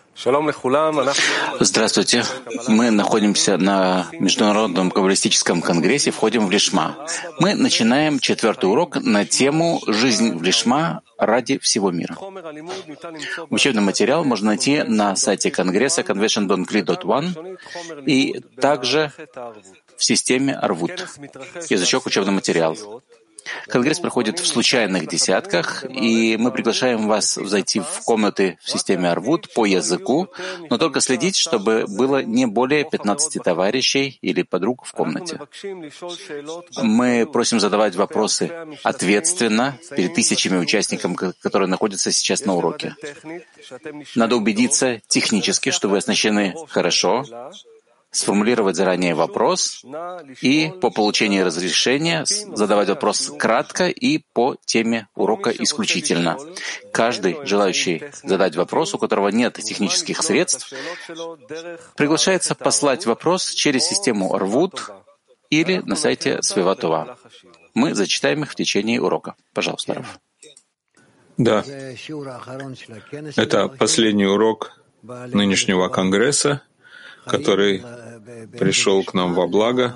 Здравствуйте. Мы находимся на Международном каббалистическом конгрессе, входим в Лишма. Мы начинаем 4-й урок на тему «Жизнь в Лишма ради всего мира». Учебный материал можно найти на сайте конгресса convention.cli.1 и также в системе Арвут. Язычок «Учебный материал». Конгресс проходит в случайных десятках, и мы приглашаем вас зайти в комнаты в системе Арвут по языку, но только следить, чтобы было не более 15 товарищей или подруг в комнате. Мы просим задавать вопросы ответственно перед тысячами участников, которые находятся сейчас на уроке. Надо убедиться технически, что вы оснащены хорошо, сформулировать заранее вопрос и по получении разрешения задавать вопрос кратко и по теме урока исключительно. Каждый, желающий задать вопрос, у которого нет технических средств, приглашается послать вопрос через систему Арвут или на сайте Свиватова. Мы зачитаем их в течение урока. Пожалуйста, Рав. Да, это последний урок нынешнего конгресса, который пришел к нам во благо.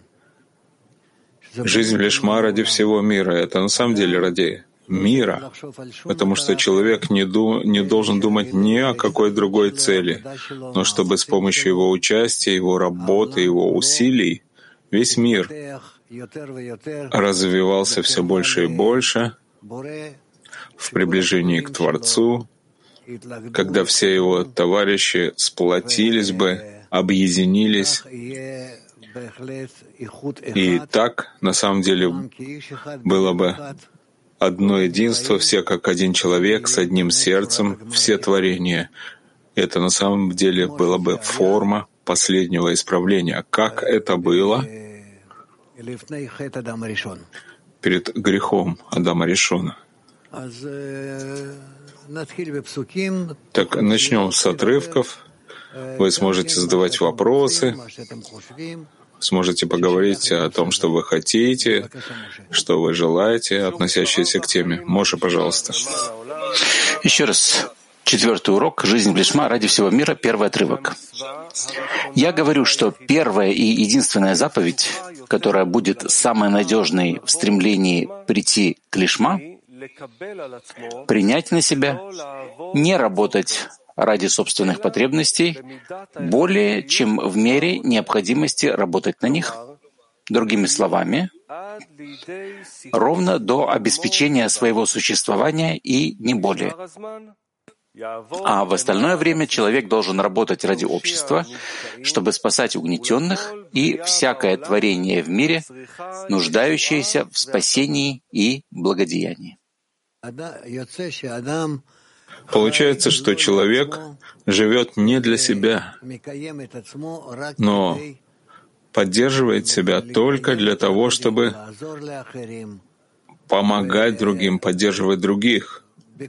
Жизнь в Лишма ради всего мира. Это на самом деле ради мира, потому что человек не должен думать ни о какой другой цели, но чтобы с помощью его участия, его работы, его усилий весь мир развивался все больше и больше в приближении к Творцу, когда все его товарищи сплотились бы, объединились. И так, на самом деле, было бы одно единство, все как один человек, с одним сердцем, все творения. Это на самом деле была бы форма последнего исправления. Как это было перед грехом Адама Ришона. Так, начнем с отрывков. Вы сможете задавать вопросы, сможете поговорить о том, что вы хотите, что вы желаете, относящиеся к теме. Моше, пожалуйста. Еще раз. 4-й урок «Жизнь в Лишма ради всего мира», 1-й отрывок. Я говорю, что первая и единственная заповедь, которая будет самой надежной в стремлении прийти к Лишма, принять на себя, не работать ради собственных потребностей более чем в мере необходимости работать на них. Другими словами, ровно до обеспечения своего существования и не более. А в остальное время человек должен работать ради общества, чтобы спасать угнетенных и всякое творение в мире, нуждающееся в спасении и благодеянии. Получается, что человек живет не для себя, но поддерживает себя только для того, чтобы помогать другим, поддерживать других.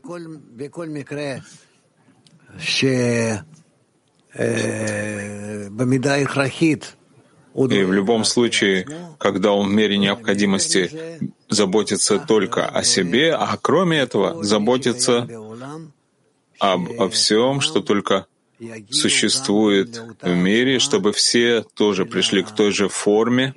И в любом случае, когда он в мере необходимости заботится только о себе, а кроме этого заботится обо всем, что только существует в мире, чтобы все тоже пришли к той же форме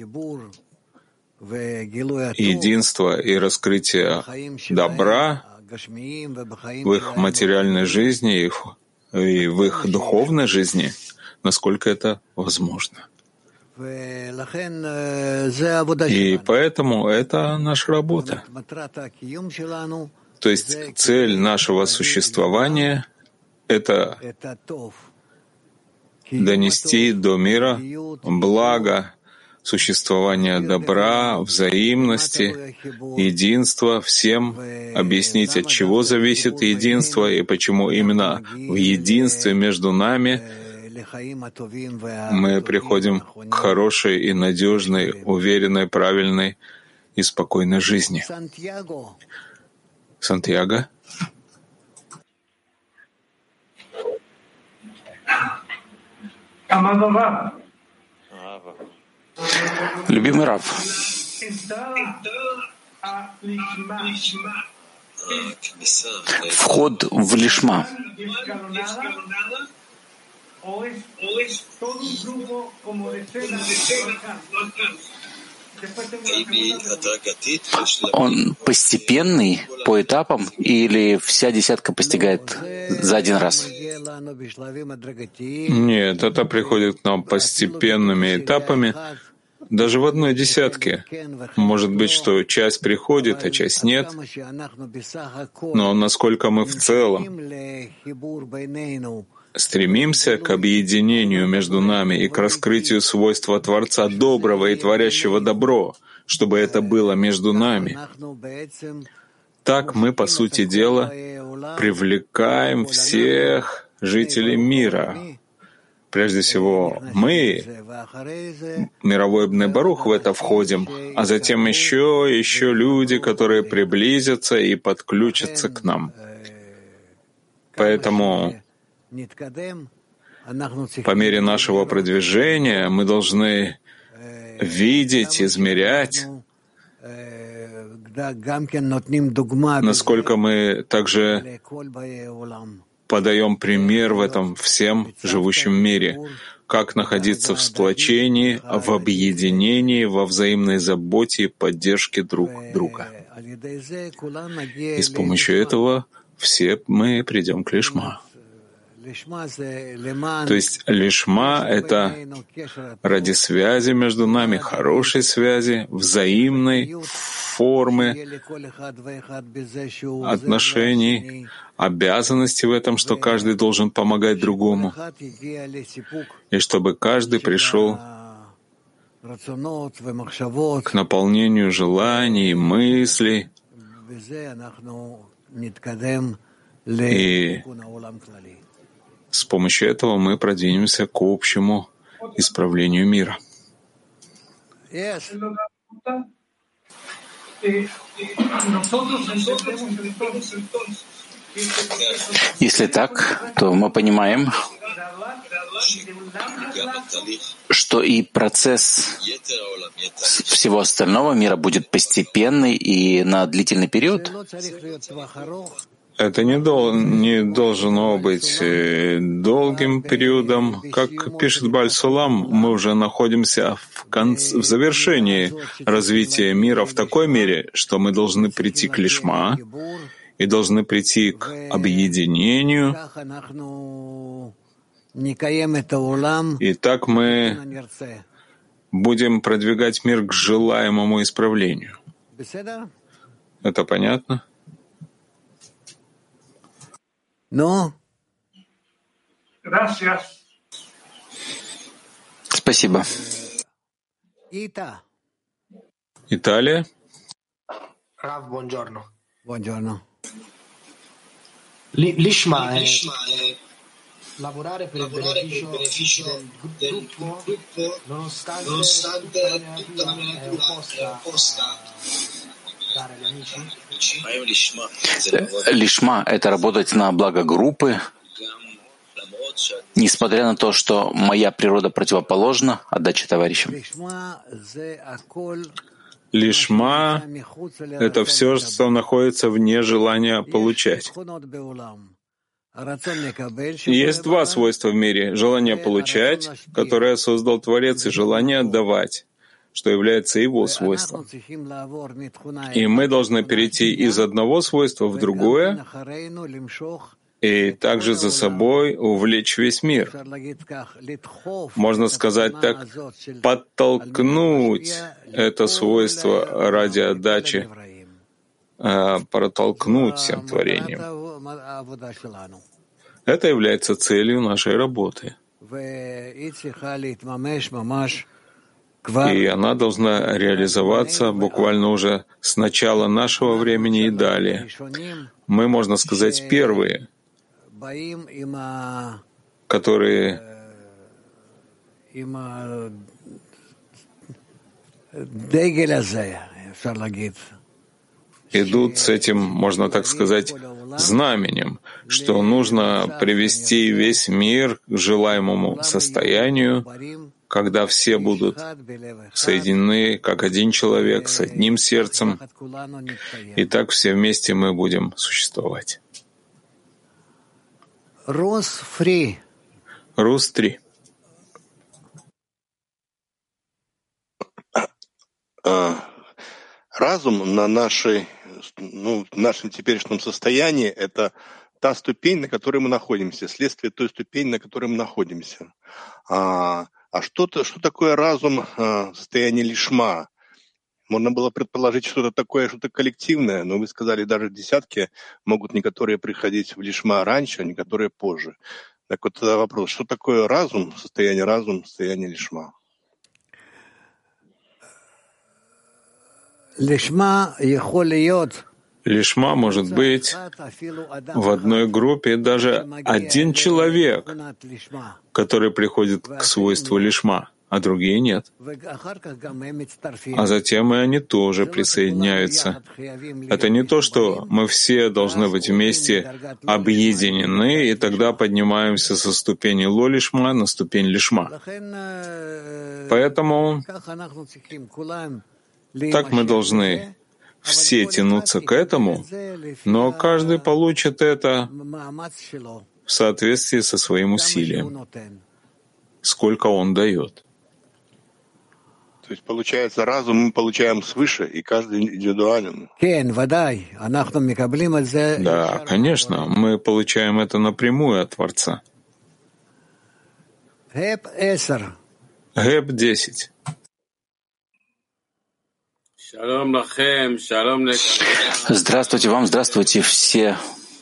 единства и раскрытия добра в их материальной жизни и в их духовной жизни, насколько это возможно. И поэтому это наша работа. То есть цель нашего существования — это донести до мира благо, существования добра, взаимности, единства, всем объяснить, от чего зависит единство и почему именно в единстве между нами мы приходим к хорошей и надежной, уверенной, правильной и спокойной жизни. Сантьяго. Любимый Рав, вход в Лишма Он постепенный, по этапам, или вся десятка постигает за один раз? Нет, это приходит к нам постепенными этапами. Даже в одной десятке. Может быть, что часть приходит, а часть нет. Но насколько мы в целом стремимся к объединению между нами и к раскрытию свойства Творца доброго и творящего добро, чтобы это было между нами, так мы, по сути дела, привлекаем всех жителей мира. Прежде всего, мы, мировой Бней Барух, в это входим, а затем еще люди, которые приблизятся и подключатся к нам. Поэтому по мере нашего продвижения мы должны видеть, измерять, насколько мы также подаем пример в этом всем живущем мире, как находиться в сплочении, в объединении, во взаимной заботе и поддержке друг друга. И с помощью этого все мы придем к Лишма. То есть Лишма — это ради связи между нами, хорошей связи, взаимной формы отношений, обязанности в этом, что каждый должен помогать другому, и чтобы каждый пришел к наполнению желаний, мыслей, и с помощью этого мы продвинемся к общему исправлению мира. Если так, то мы понимаем, что и процесс всего остального мира будет постепенный и на длительный период. Это не должно быть долгим периодом. Как пишет Бааль Сулам, мы уже находимся в завершении развития мира в такой мере, что мы должны прийти к Лишма и должны прийти к объединению. И так мы будем продвигать мир к желаемому исправлению. Это понятно? Спасибо. Италия. Rav, buongiorno. L'Ishma è lavorare per il beneficio del gruppo nonostante tutta la mia natura è opposta a dare agli amici? Лишма — это работать на благо группы, несмотря на то, что моя природа противоположна отдаче товарищам. Лишма — это все, что находится вне желания получать. Есть два свойства в мире — желание получать, которое создал Творец, и желание отдавать, что является его свойством. И мы должны перейти из одного свойства в другое, и также за собой увлечь весь мир. Можно сказать так, подтолкнуть это свойство ради отдачи, протолкнуть всем творением. Это является целью нашей работы. И она должна реализоваться буквально уже с начала нашего времени и далее. Мы, можно сказать, первые, которые идут с этим, можно так сказать, знаменем, что нужно привести весь мир к желаемому состоянию, когда все будут соединены как один человек с одним сердцем, и так все вместе мы будем существовать. Рус 3. Разум на нашем теперешнем состоянии — это та ступень, на которой мы находимся, следствие той ступени, на которой мы находимся. Что такое разум в состоянии лишма? Можно было предположить что-то такое, что-то коллективное, но вы сказали, даже десятки могут некоторые приходить в лишма раньше, а некоторые позже. Так вот тогда вопрос, что такое разум, состояние лишма? Лишма может быть в одной группе даже один человек, который приходит к свойству лишма, а другие нет. А затем и они тоже присоединяются. Это не то, что мы все должны быть вместе объединены, и тогда поднимаемся со ступени ло-лишма на ступень лишма. Поэтому так мы должны все тянуться к этому, но каждый получит это в соответствии со своим усилием, сколько он дает. То есть, получается, разум мы получаем свыше, и каждый индивидуален. Да, конечно, мы получаем это напрямую от Творца. ГЭП 10. Здравствуйте вам, здравствуйте все.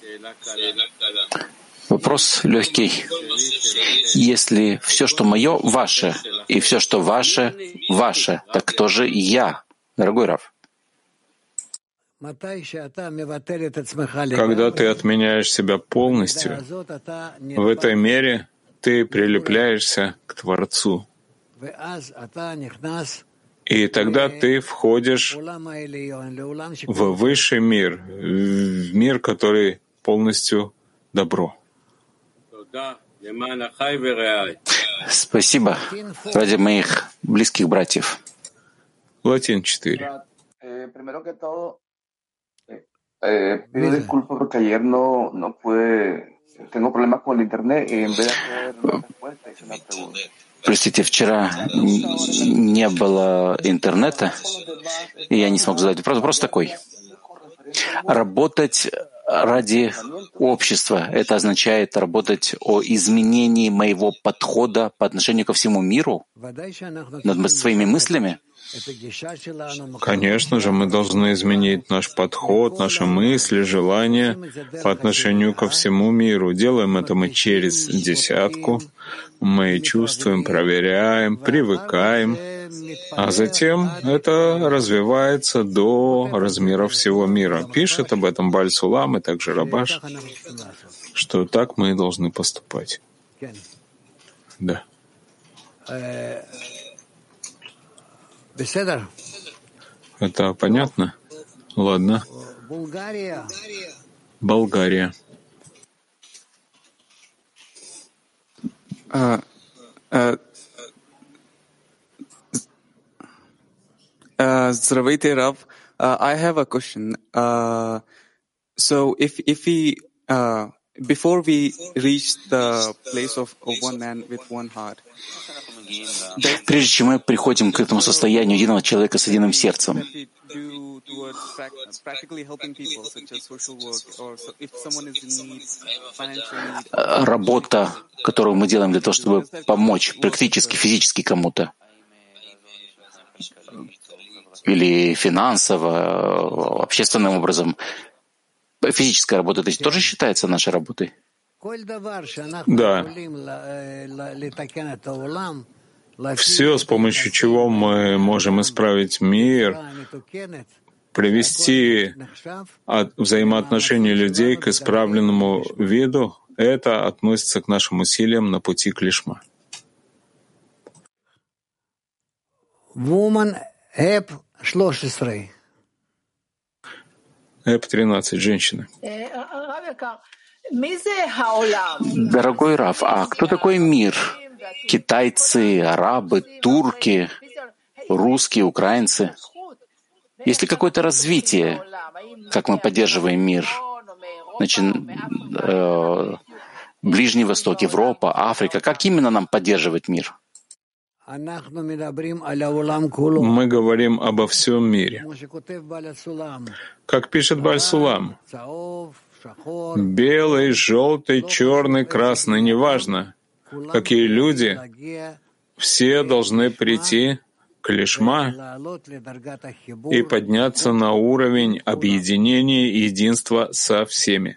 Вопрос легкий. Если все, что мое, ваше, и все, что ваше, ваше, так кто же я, дорогой Рав? Когда ты отменяешь себя полностью, в этой мере ты прилепляешься к Творцу. И тогда ты входишь в высший мир, в мир, который полностью добро. Спасибо ради моих близких братьев. Латин 4. Pido disculpas porque ayer no pude, tengo problemas con el internet y en vez de hacer una respuesta hice una pregunta. Простите, вчера не было интернета, и я не смог задать вопрос. Вопрос такой. Работать ради общества — это означает работать о изменении моего подхода по отношению ко всему миру, над своими мыслями? Конечно же, мы должны изменить наш подход, наши мысли, желания по отношению ко всему миру. Делаем это мы через десятку. Мы чувствуем, проверяем, привыкаем, а затем это развивается до размера всего мира. Пишет об этом Бааль Сулам и также Рабаш, что так мы и должны поступать. Да. Это понятно? Ладно. Болгария. Zdraveyte, Rav. I have a question. So if we before we reach the place of one man with one heart, прежде чем мы приходим к этому состоянию единого человека с единым сердцем, работа, которую мы делаем для того, чтобы помочь практически, физически кому-то, или финансово, общественным образом, физическая работа, это тоже считается нашей работой? Да. Все, с помощью чего мы можем исправить мир, привести взаимоотношения людей к исправленному виду, это относится к нашим усилиям на пути к лишма. Эп 13, женщины. Дорогой Рав, а кто такой мир? Китайцы, арабы, турки, русские, украинцы? Есть ли какое-то развитие, как мы поддерживаем мир? Ближний Восток, Европа, Африка. Как именно нам поддерживать мир? Мы говорим обо всем мире. Как пишет Бааль Сулам, белый, желтый, черный, красный, неважно, какие люди, все должны прийти к лишма и подняться на уровень объединения и единства со всеми.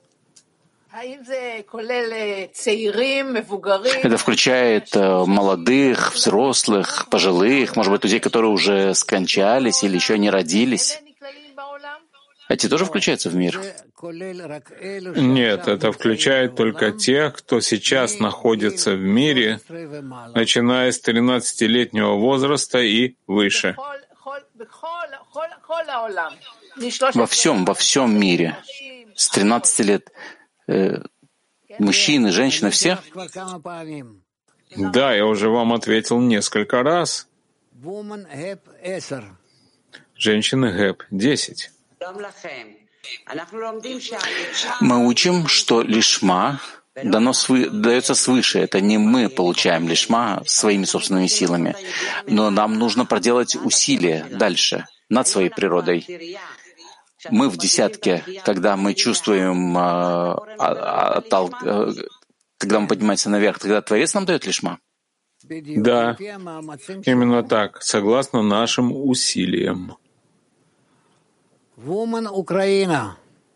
Это включает молодых, взрослых, пожилых, может быть, людей, которые уже скончались или еще не родились. Эти тоже включаются в мир? Нет, это включает только тех, кто сейчас находится в мире, начиная с 13-летнего возраста и выше. Во всем мире. С 13 лет мужчины, женщины, все? Да, я уже вам ответил несколько раз. Женщины ГЭП 10. Мы учим, что лишма дается свыше. Это не мы получаем лишма своими собственными силами, но нам нужно проделать усилия дальше над своей природой. Мы в десятке, когда мы чувствуем, когда мы поднимаемся наверх, тогда Творец нам дает лишма? Да, именно так, согласно нашим усилиям. Украина.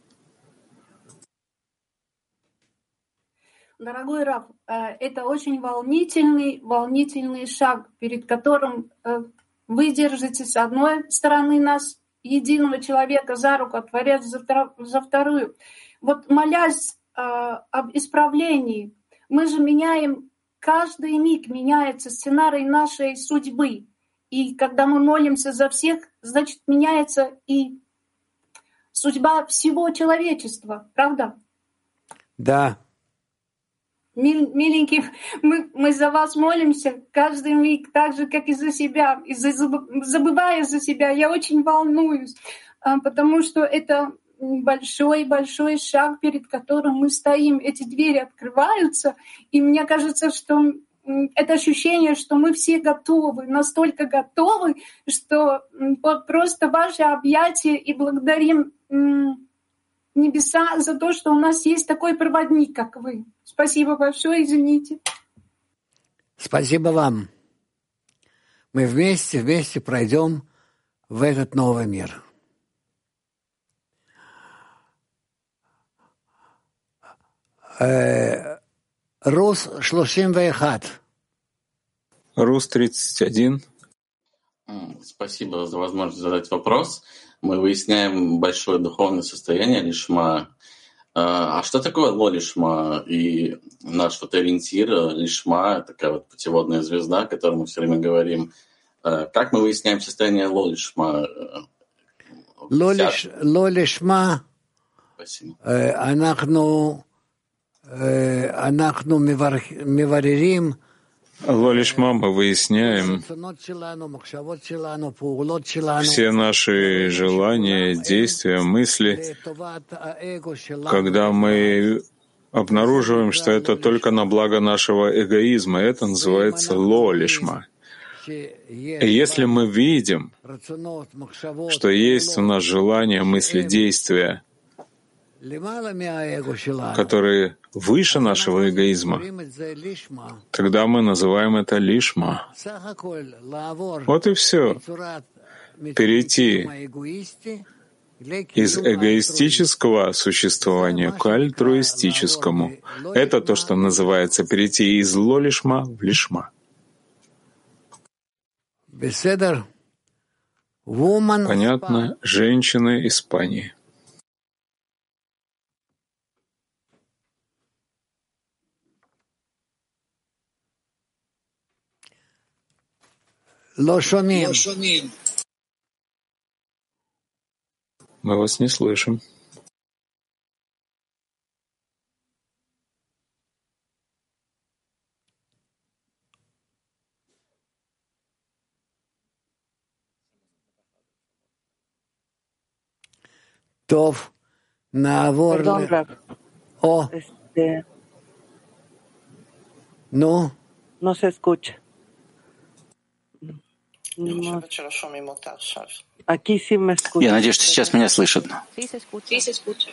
Дорогой Рав, это очень волнительный шаг, перед которым вы держите с одной стороны нас, единого человека, за руку, а Творец за вторую. Вот молясь об исправлении, мы же меняем, каждый миг меняется сценарий нашей судьбы. И когда мы молимся за всех, значит, меняется и судьба всего человечества, правда? Да. Миленький, мы за вас молимся каждый миг, так же, как и за себя, и забывая за себя. Я очень волнуюсь, потому что это большой шаг, перед которым мы стоим. Эти двери открываются, и мне кажется, что это ощущение, что мы все готовы, настолько готовы, что просто ваши объятия, и благодарим небеса за то, что у нас есть такой проводник, как вы. Спасибо большое, извините. Спасибо вам. Мы вместе пройдем в этот новый мир. Рус 31. Рус 31. Спасибо за возможность задать вопрос. Мы выясняем большое духовное состояние лишма. А что такое ло-лишма? И наш вот ориентир лишма, такая вот путеводная звезда, о которой мы все время говорим. Как мы выясняем состояние ло-лишма? Ло-лишма. Спасибо. אנחנו מבררים Ло-лишма мы выясняем все наши желания, действия, мысли, когда мы обнаруживаем, что это только на благо нашего эгоизма. Это называется ло-лишма. И если мы видим, что есть у нас желания, мысли, действия, которые выше нашего эгоизма, тогда мы называем это лишма. Вот и все. Перейти из эгоистического существования к альтруистическому. Это то, что называется перейти из ло-лишма в лишма. Понятно? Женщины Испании. Мы вас не слышим. Пардон, Рав. No se escucha. Aquí sí me escucha. Я надеюсь, что сейчас меня слышат. Sí se escucha.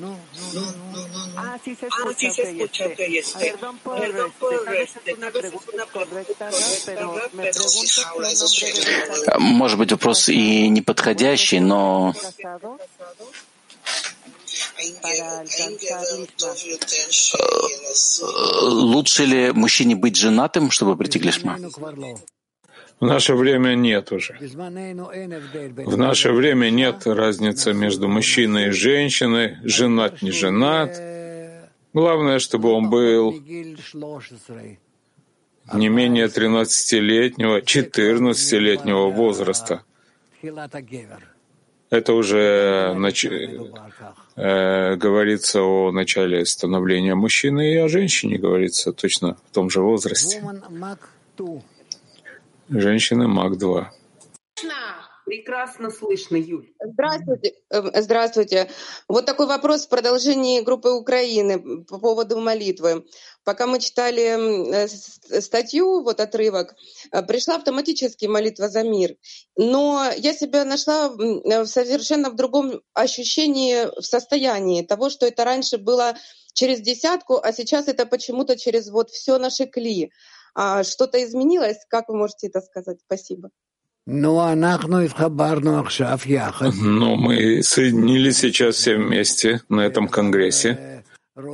Sí se escucha. Perdón por tal vez es una pregunta correcta, pero me pregunto qué nombre debe Может быть, вопрос и неподходящий, но лучше ли мужчине быть женатым, чтобы прийти к лишма? В наше время нет уже. В наше время нет разницы между мужчиной и женщиной, женат, не женат. Главное, чтобы он был не менее 13-летнего, 14-летнего возраста. Это уже говорится о начале становления мужчины, и о женщине говорится точно в том же возрасте. Женщины МАК-2. Прекрасно слышно, Юль. Здравствуйте. Вот такой вопрос в продолжении группы Украины по поводу молитвы. Пока мы читали статью, вот отрывок, пришла автоматически молитва за мир. Но я себя нашла совершенно в другом ощущении, в состоянии того, что это раньше было через десятку, а сейчас это почему-то через вот все наше кли. Что-то изменилось? Как вы можете это сказать? Спасибо. Но мы соединились сейчас все вместе на этом конгрессе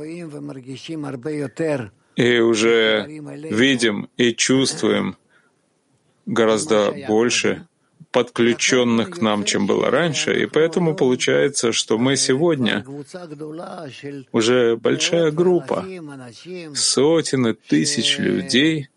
и уже видим и чувствуем гораздо больше подключенных к нам, чем было раньше, и поэтому получается, что мы сегодня уже большая группа, сотен и тысяч людей,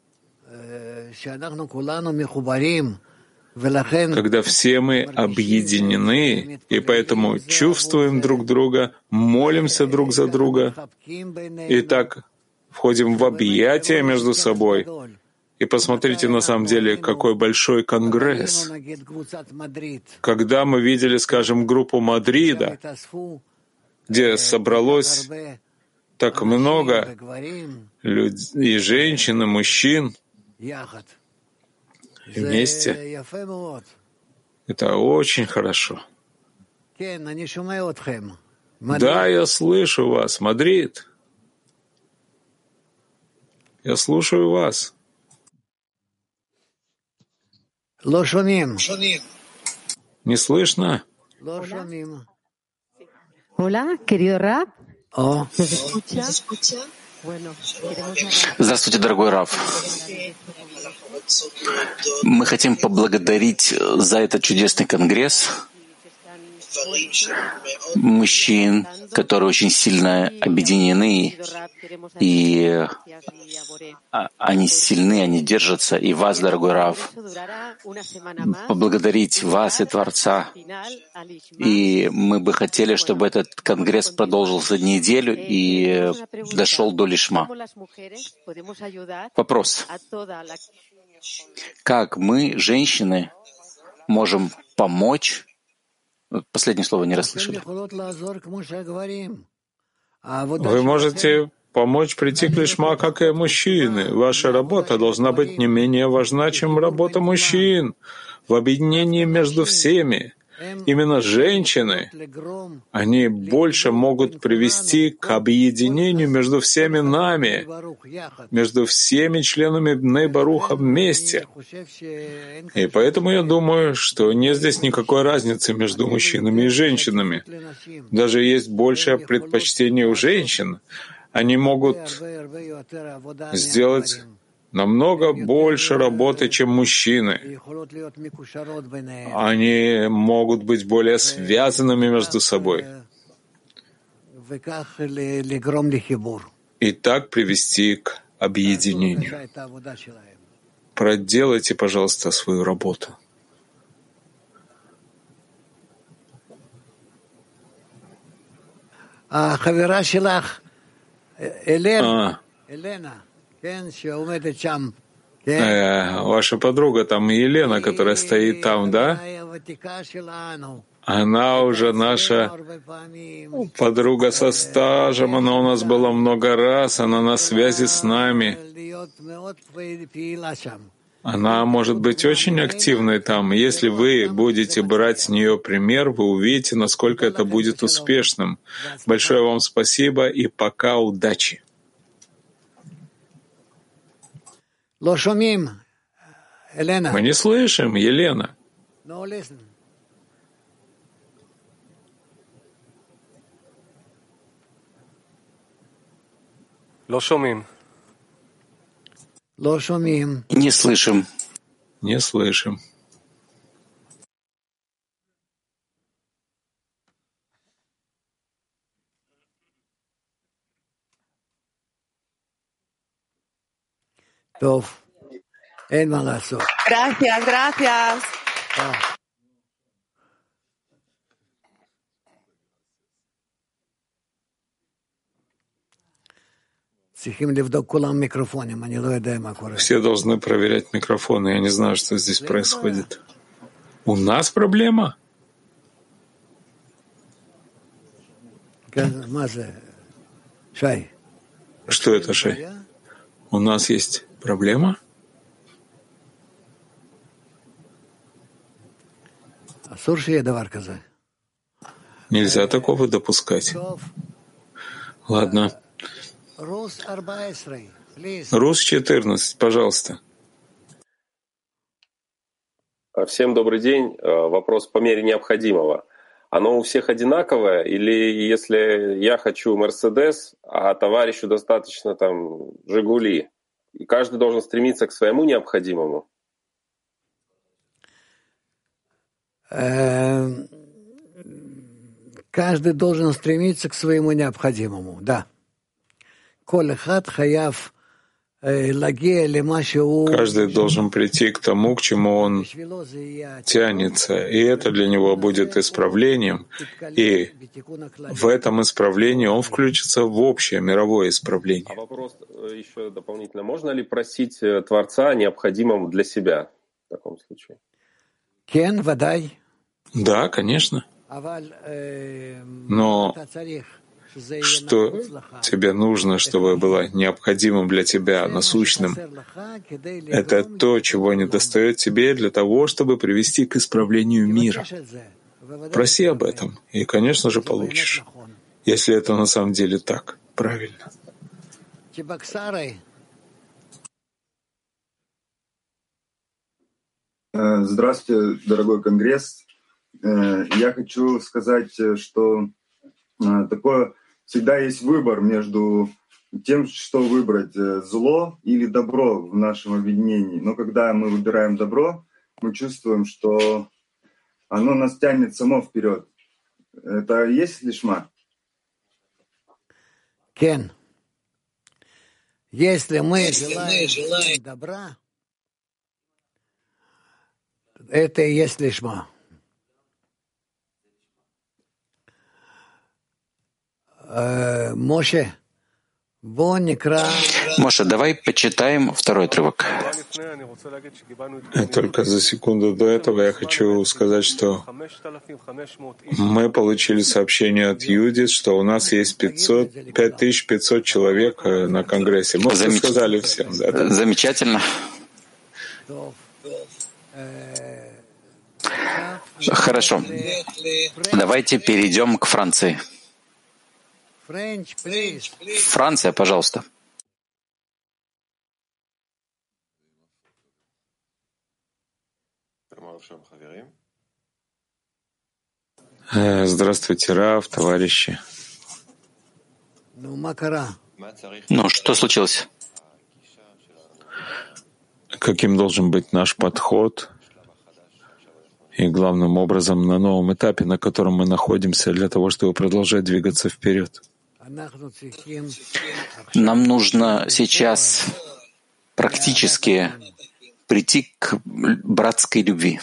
когда все мы объединены, и поэтому чувствуем друг друга, молимся друг за друга, и так входим в объятия между собой. И посмотрите, на самом деле, какой большой конгресс. Когда мы видели, скажем, группу Мадрида, где собралось так много людей, и женщин, и мужчин вместе, это очень хорошо. Да, я слышу вас, Мадрид. Я слушаю вас. Не слышно? Hola, querido Rab. Здравствуйте, дорогой Рав. Мы хотим поблагодарить за этот чудесный конгресс мужчин, которые очень сильно объединены, и они сильны, они держатся, и вас, дорогой Рав, поблагодарить вас и Творца. И мы бы хотели, чтобы этот конгресс продолжился неделю и дошел до лишма. Вопрос. Как мы, женщины, можем помочь? Последнее слово не расслышали. Вы можете помочь прийти к лишма, как и мужчины. Ваша работа должна быть не менее важна, чем работа мужчин в объединении между всеми. Именно женщины, они больше могут привести к объединению между всеми нами, между всеми членами Бней Баруха вместе. И поэтому я думаю, что нет здесь никакой разницы между мужчинами и женщинами. Даже есть большее предпочтение у женщин. Они могут сделать намного больше работы, чем мужчины. Они могут быть более связанными между собой и так привести к объединению. Проделайте, пожалуйста, свою работу. Ваша подруга там, Елена, которая стоит там, да? Она уже наша подруга со стажем, она у нас была много раз, она на связи с нами. Она может быть очень активной там. Если вы будете брать с нее пример, вы увидите, насколько это будет успешным. Большое вам спасибо и пока удачи. Мы не слышим, Елена. Не слышим. Не слышим. Gracias, gracias. Все должны проверять микрофоны. Я не знаю, что здесь происходит. У нас проблема? Что это, Шай? У нас есть проблема? Нельзя такого допускать. Ладно. Рус 14, пожалуйста. Всем добрый день. Вопрос по мере необходимого. Оно у всех одинаковое? Или если я хочу Мерседес, а товарищу достаточно там Жигули, и каждый должен стремиться к своему необходимому? Каждый должен стремиться к своему необходимому, да. Каждый должен прийти к тому, к чему он тянется, и это для него будет исправлением, и в этом исправлении он включится в общее мировое исправление. А вопрос еще дополнительно. Можно ли просить Творца о необходимом для себя в таком случае? Да, конечно. Но что тебе нужно, чтобы было необходимым для тебя, насущным? Это то, чего недостает тебе для того, чтобы привести к исправлению мира. Проси об этом, и, конечно же, получишь, если это на самом деле так, правильно. Здравствуйте, дорогой Конгресс. Я хочу сказать, что такое всегда есть выбор между тем, что выбрать, зло или добро в нашем объединении. Но когда мы выбираем добро, мы чувствуем, что оно нас тянет само вперед. Это и есть лишма? Кен. Если мы желаем добра, это и есть лишма. Моше, давай почитаем второй отрывок. Только за секунду до этого я хочу сказать, что мы получили сообщение от Юдит, что у нас есть 5500 человек на Конгрессе. Мы сказали всем. Да? Замечательно. Хорошо. Давайте перейдем к Франции. Франция, пожалуйста. Здравствуйте, Рав, товарищи. Что случилось? Каким должен быть наш подход? И главным образом на новом этапе, на котором мы находимся, для того, чтобы продолжать двигаться вперед. Нам нужно сейчас практически прийти к братской любви.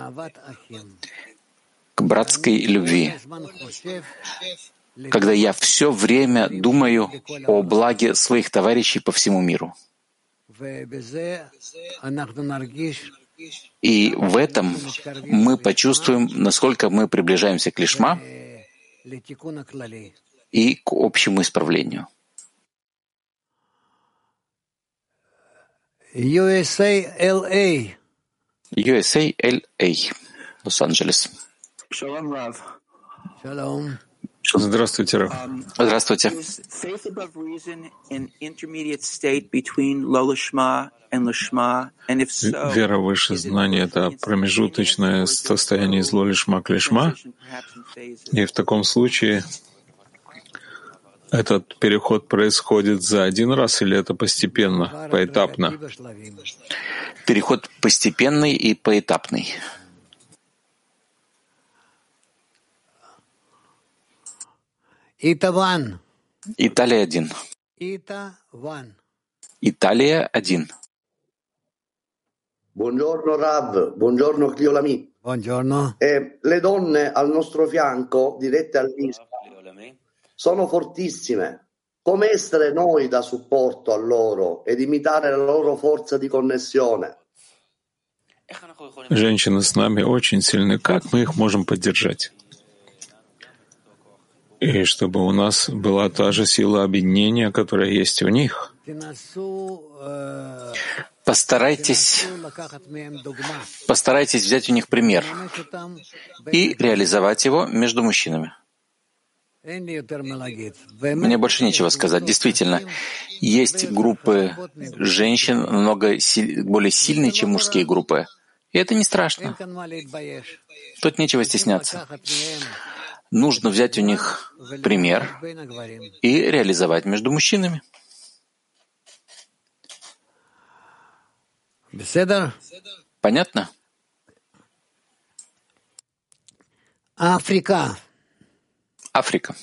К братской любви. Когда я все время думаю о благе своих товарищей по всему миру. И в этом мы почувствуем, насколько мы приближаемся к лишма и к общему исправлению. USA LA. USA LA. Лос-Анджелес. Shalom. Здравствуйте, Рав. Здравствуйте. Вера выше знания — это промежуточное состояние из ло-лишма к лишма. И в таком случае этот переход происходит за один раз или это постепенно, поэтапно? Переход постепенный и поэтапный. Италия 1. Италия 1. Buongiorno Rav, buongiorno Cliolami. Buongiorno. Le donne al nostro fianco, dirette all'Islam, sono fortissime. Come essere noi da supporto a loro ed imitare la loro forza di connessione? Женщины с нами очень сильны. Как мы их можем поддержать? И чтобы у нас была та же сила объединения, которая есть у них. Постарайтесь взять у них пример и реализовать его между мужчинами. Мне больше нечего сказать. Действительно, есть группы женщин намного более сильные, чем мужские группы. И это не страшно. Тут нечего стесняться. Нужно взять у них пример и реализовать между мужчинами. Понятно? Африка. Африка.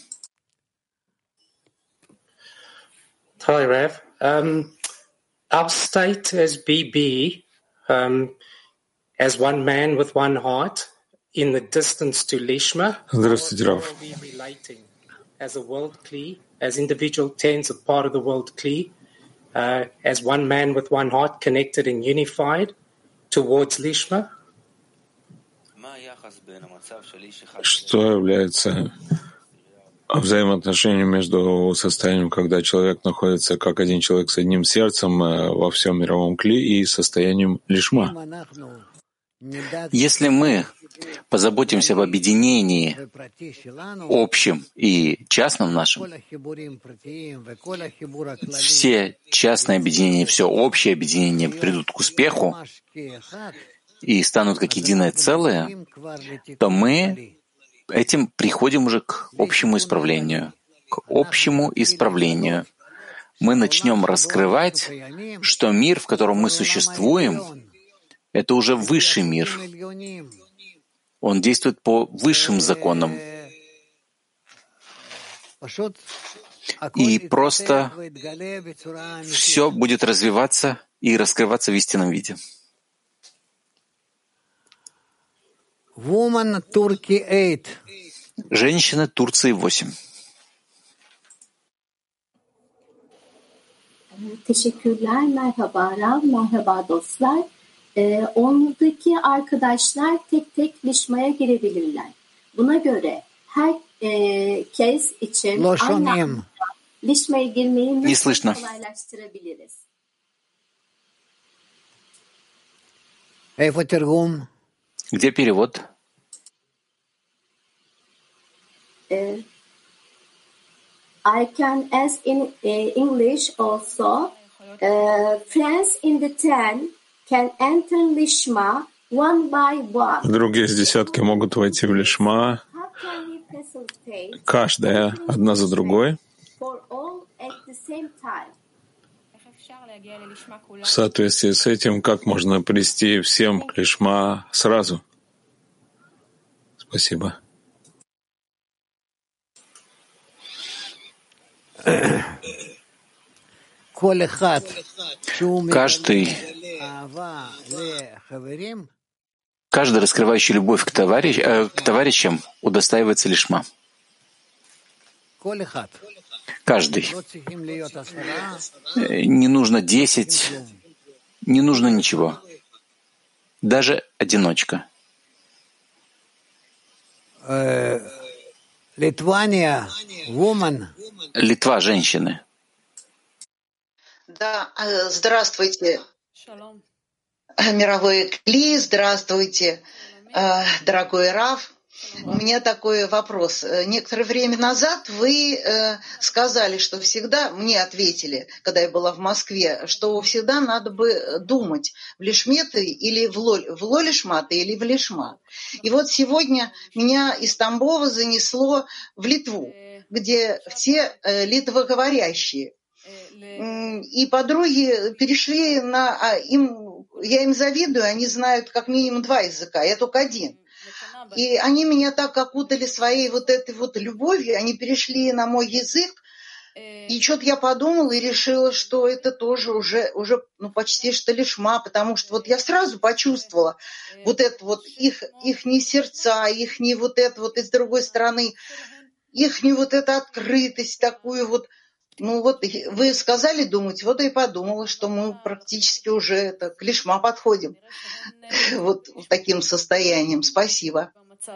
Hi, Rev. Our state as BB, as one man with one heart, in the distance to Lishma, Здравствуйте, Рав. as a world Kli, as individual tens of part of the world Kli, as one man with one heart, connected and unified towards Lishma. Что является взаимоотношением между состоянием, когда человек находится как один человек с одним сердцем во всем мировом кли, и состоянием лишма? Если мы позаботимся об объединении общем и частном нашем, все частные объединения, все общее объединение придут к успеху и станут как единое целое, то мы этим приходим уже к общему исправлению. К общему исправлению. Мы начнем раскрывать, что мир, в котором мы существуем, это уже высший мир. Он действует по высшим законам. И просто все будет развиваться и раскрываться в истинном виде. Женщины Турции 8. Teşekkürler, merhaba Rav, merhaba dostlar. Ondaki arkadaşlar tek tek Lishma'ya girebilirler. Buna göre herkes için aynı Lishma'ya girmeyi nasıl kolaylaştırabiliriz? Где перевод? I can ask in English also. Friends in the 10 can enter Lishma one by one. Другие из десятки могут войти в лишма, каждая одна за другой. В соответствии с этим, как можно привести всем к лишма сразу? Спасибо. Каждый, раскрывающий любовь к товарищам, удостаивается лишма. Каждый. Не нужно 10, не нужно ничего. Даже одиночка. Литва, женщины. Да, здравствуйте. Мировой Кли, здравствуйте, дорогой Рав. У меня такой вопрос. Некоторое время назад вы сказали, что всегда, мне ответили, когда я была в Москве, что всегда надо бы думать, в лишме ты или в ло-лишма ты или в лишма. И вот сегодня меня из Тамбова занесло в Литву, где все литвоговорящие. И подруги перешли я им завидую, они знают как минимум 2 языка, я только 1. И они меня так окутали своей вот этой вот любовью, они перешли на мой язык, и что-то я подумала и решила, что это тоже уже почти что лишма, потому что вот я сразу почувствовала вот это вот ихние сердца, ихние вот это вот, и с другой стороны, ихнюю вот эту открытость такую вот. Вот вы сказали думать, вот и подумала, что мы практически уже к лишма подходим вот таким состоянием. Спасибо.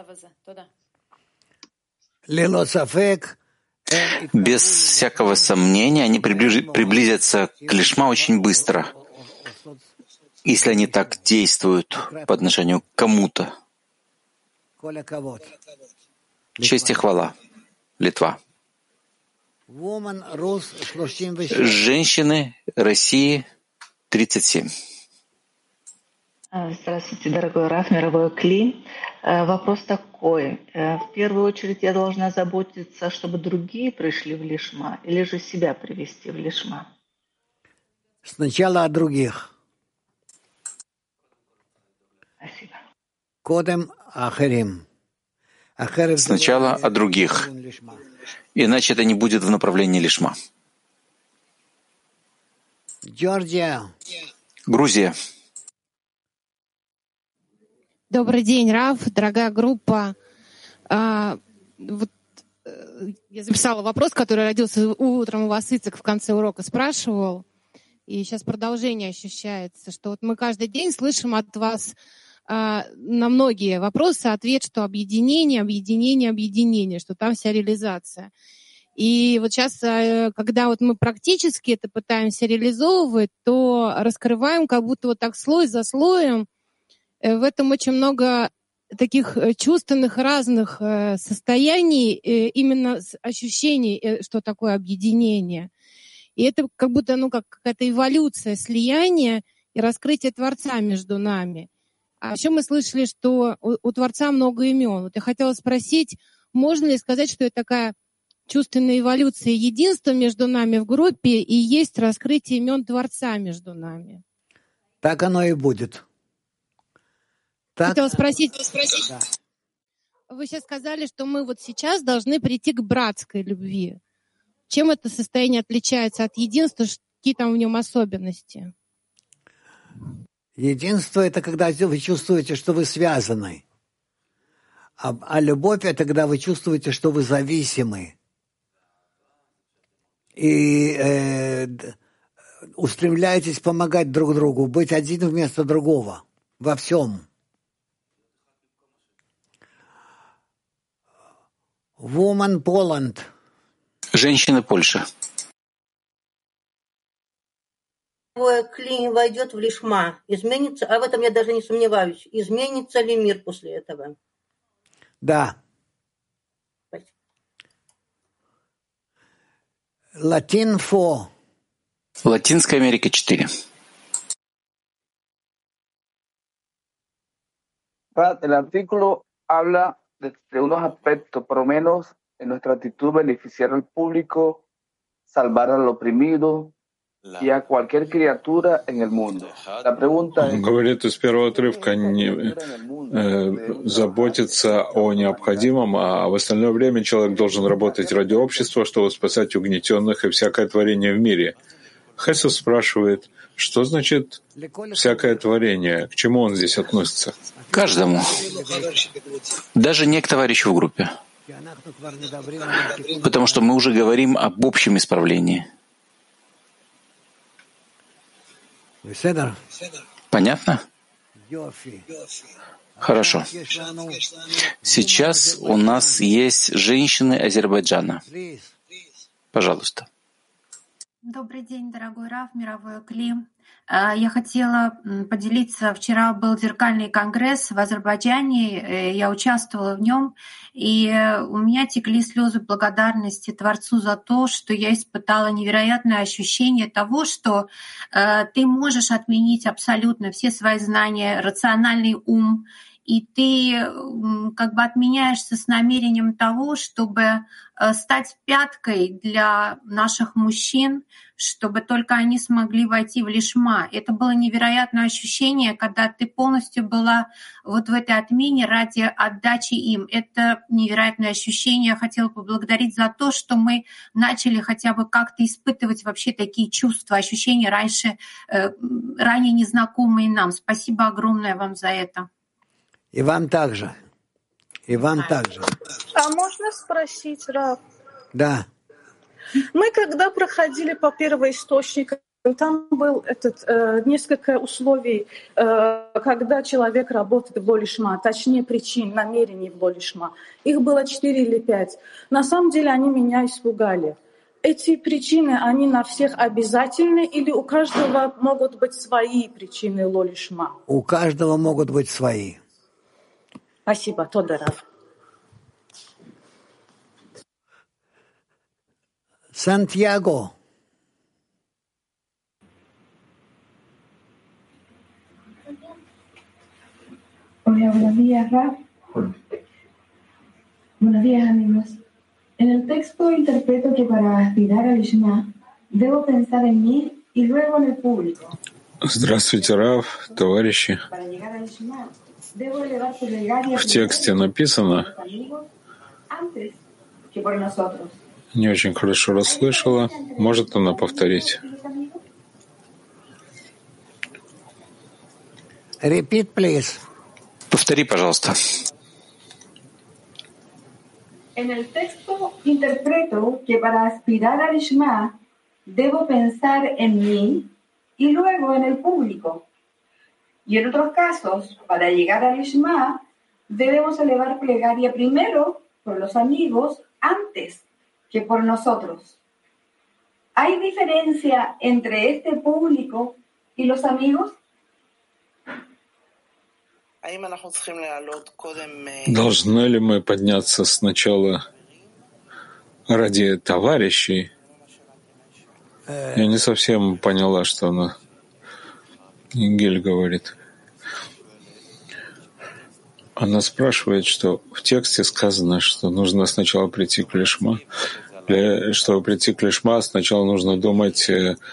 Без всякого сомнения, они приблизятся к лишма очень быстро, если они так действуют по отношению к кому-то. Честь и хвала. Литва. Женщины России 37. Здравствуйте, дорогой Раф, мировой Кли. Вопрос такой. В первую очередь я должна заботиться, чтобы другие пришли в лишма, или же себя привести в лишма? Сначала о других. Спасибо. Кодем ахерим. Сначала о других. Иначе это не будет в направлении лишма. Грузия. Добрый день, Рав, дорогая группа. Я записала вопрос, который родился утром у вас, Ицек в конце урока спрашивал. И сейчас продолжение ощущается, что вот мы каждый день слышим от вас на многие вопросы ответ, что объединение, что там вся реализация. И вот сейчас, когда вот мы практически это пытаемся реализовывать, то раскрываем как будто вот так слой за слоем. В этом очень много таких чувственных разных состояний, именно ощущений, что такое объединение. И это как будто как какая-то эволюция, слияние и раскрытие Творца между нами. А еще мы слышали, что у Творца много имен. Вот я хотела спросить, можно ли сказать, что это такая чувственная эволюция единства между нами в группе и есть раскрытие имен Творца между нами? Так оно и будет. Хотела спросить. Да. Вы сейчас сказали, что мы вот сейчас должны прийти к братской любви. Чем это состояние отличается от единства? Какие там в нем особенности? Единство — это когда вы чувствуете, что вы связаны. А любовь — это когда вы чувствуете, что вы зависимы. И устремляетесь помогать друг другу, быть один вместо другого во всем. Woman Poland. Женщины Польши. Кли войдет в лишма, изменится, а в этом я даже не сомневаюсь, изменится ли мир после этого? Да. Спасибо. Latin 4. Латинская Америка 4. El artículo habla de unos aspectos, por lo menos en nuestra actitud, beneficiar al público, salvar al oprimido y a cualquier criatura en el mundo. La pregunta es... Говорит из первого отрывка заботиться о необходимом, а в остальное время человек должен работать ради общества, чтобы спасать угнетенных и всякое творение в мире. Хесед спрашивает, что значит всякое творение, к чему он здесь относится? Каждому. Даже не к товарищу в группе. Потому что мы уже говорим об общем исправлении. Понятно? Хорошо. Сейчас у нас есть женщины Азербайджана. Пожалуйста. Добрый день, дорогой Рав, мировой Кли. Я хотела поделиться. Вчера был зеркальный конгресс в Азербайджане, я участвовала в нем, и у меня текли слезы благодарности Творцу за то, что я испытала невероятное ощущение того, что ты можешь отменить абсолютно все свои знания, рациональный ум, и ты как бы отменяешься с намерением того, чтобы стать пяткой для наших мужчин, чтобы только они смогли войти в лишма. Это было невероятное ощущение, когда ты полностью была вот в этой отмене ради отдачи им. Это невероятное ощущение. Я хотела поблагодарить за то, что мы начали хотя бы как-то испытывать вообще такие чувства, ощущения ранее незнакомые нам. Спасибо огромное вам за это. И вам также. И вам также. А можно спросить, Рав? Да. Мы когда проходили по первоисточникам, там был несколько условий, когда человек работает в лолишма, точнее причин, намерений в лолишма. Их было 4 или 5. На самом деле они меня испугали. Эти причины, они на всех обязательны или у каждого могут быть свои причины лолишма? У каждого могут быть свои. Спасибо, Тода Рав. Сантьяго. Hola, buenos días, Raf. Buenos días, amigos. En el texto interpreto que para aspirar al Ishma debo pensar en mí y luego en el público. Здравствуйте, Рав, товарищи. В тексте написано, не очень хорошо расслышала. Может она повторить? Repeat, please. Повтори, пожалуйста. En el texto interpreto que para aspirar al Ishma debo pensar en mí y luego en el público. Y en otros casos, para llegar al Ishma, debemos elevar plegaria primero por los amigos antes que por nosotros. ¿Hay diferencia entre este público y los amigos? Должны ли мы подняться сначала ради товарищей? Я не совсем поняла, что она Гель говорит. Она спрашивает, что в тексте сказано, что нужно сначала прийти к лишма. Чтобы прийти к лишма, сначала нужно думать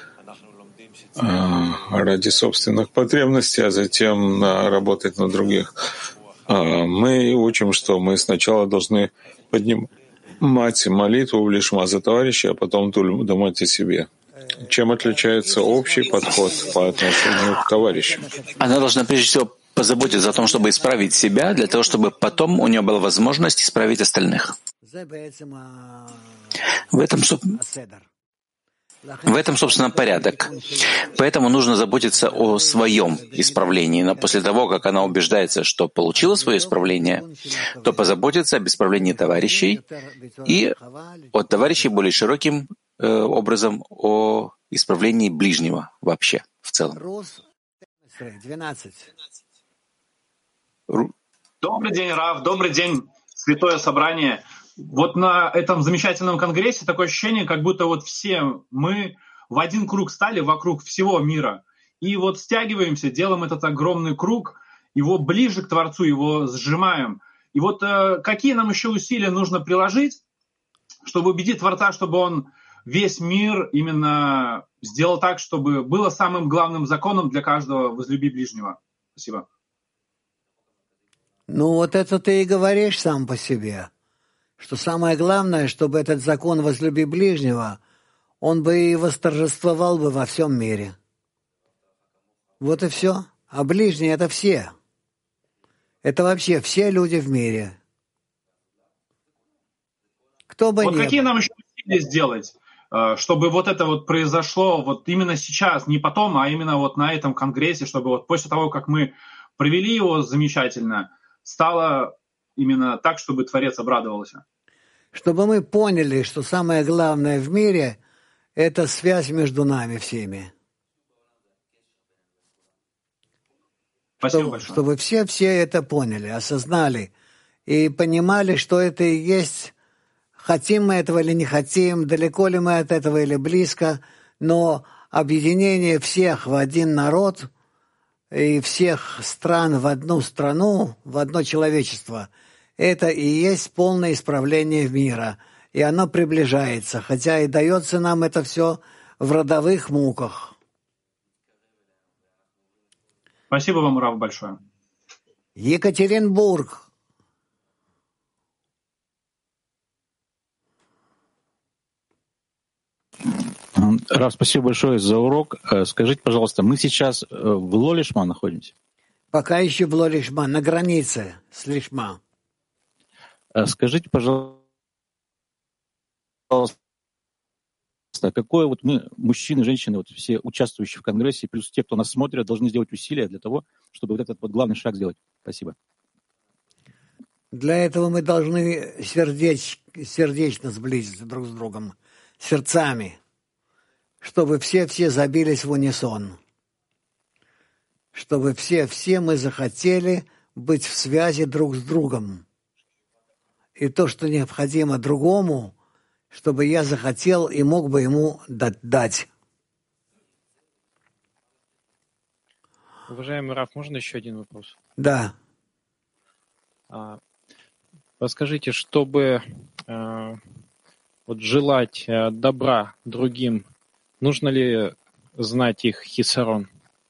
ради собственных потребностей, а затем работать на других. Мы учим, что мы сначала должны поднимать молитву в лишма за товарища, а потом думать о себе. Чем отличается общий подход по отношению к товарищам? Она должна прежде всего позаботиться о том, чтобы исправить себя, для того, чтобы потом у нее была возможность исправить остальных. В этом, собственно, порядок. Поэтому нужно заботиться о своем исправлении. Но после того, как она убеждается, что получила свое исправление, то позаботиться об исправлении товарищей и от товарищей более широким образом о исправлении ближнего вообще, в целом. Добрый день, Рав, добрый день, Святое Собрание. Вот на этом замечательном конгрессе такое ощущение, как будто вот все мы в один круг стали вокруг всего мира. И вот стягиваемся, делаем этот огромный круг, его ближе к Творцу, его сжимаем. И вот какие нам еще усилия нужно приложить, чтобы убедить Творца, чтобы он весь мир именно сделал так, чтобы было самым главным законом для каждого возлюби ближнего. Спасибо. Ну вот это ты и говоришь сам по себе, что самое главное, чтобы этот закон возлюби ближнего, он бы и восторжествовал бы во всем мире. Вот и все. А ближние — это все. Это вообще все люди в мире. Кто бы ни был. Вот какие нам еще усилия сделать, чтобы вот это вот произошло вот именно сейчас, не потом, а именно вот на этом конгрессе, чтобы вот после того, как мы провели его замечательно, стало именно так, чтобы Творец обрадовался? Чтобы мы поняли, что самое главное в мире — это связь между нами всеми. Спасибо большое. Чтобы все это поняли, осознали и понимали, что это и есть, хотим мы этого или не хотим, далеко ли мы от этого или близко, но объединение всех в один народ и всех стран в одну страну, в одно человечество, это и есть полное исправление мира. И оно приближается, хотя и дается нам это все в родовых муках. Спасибо вам, Рав, большое. Екатеринбург. Рав, спасибо большое за урок. Скажите, пожалуйста, мы сейчас в Ло-Лишма находимся? Пока еще в Ло-Лишма, на границе с Лишма. Скажите, пожалуйста, какое вот мы, мужчины, женщины, вот все участвующие в Конгрессе, плюс те, кто нас смотрит, должны сделать усилия для того, чтобы вот этот вот главный шаг сделать? Спасибо. Для этого мы должны сердечно сблизиться друг с другом, сердцами, чтобы все забились в унисон, чтобы все мы захотели быть в связи друг с другом. И то, что необходимо другому, чтобы я захотел и мог бы ему дать. Уважаемый Рав, можно еще один вопрос? Да. Подскажите, чтобы вот желать добра другим, нужно ли знать их хисарон?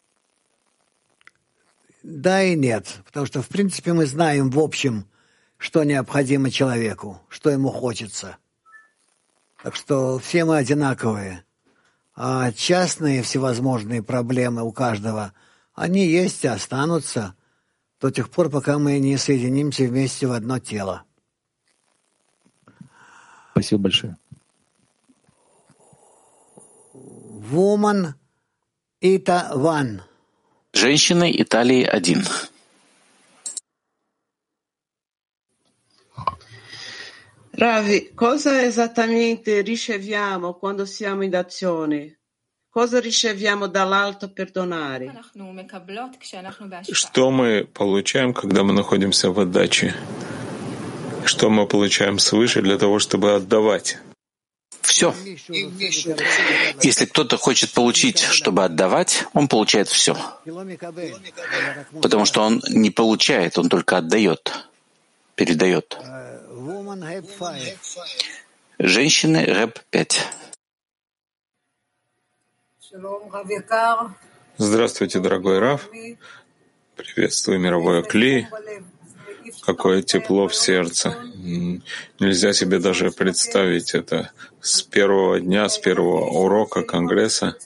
Да и нет, потому что в принципе мы знаем в общем, что необходимо человеку, что ему хочется. Так что все мы одинаковые. А частные всевозможные проблемы у каждого, они есть и останутся до тех пор, пока мы не соединимся вместе в одно тело. Спасибо большое. Woman Ita One. Женщины Италии 1. Ravi, cosa esattamente riceviamo quando siamo in azione? Cosa riceviamo dall'alto per donare? Что мы получаем, когда мы находимся в отдаче? Что мы получаем свыше для того, чтобы отдавать? Все. Если кто-то хочет получить, чтобы отдавать, он получает все. Потому что он не получает, он только отдает, передает. Женщины рэп 5. Здравствуйте, дорогой Рав. Приветствую мировое Кли. Какое тепло в сердце. Нельзя себе даже представить это. С первого дня, с первого урока Конгресса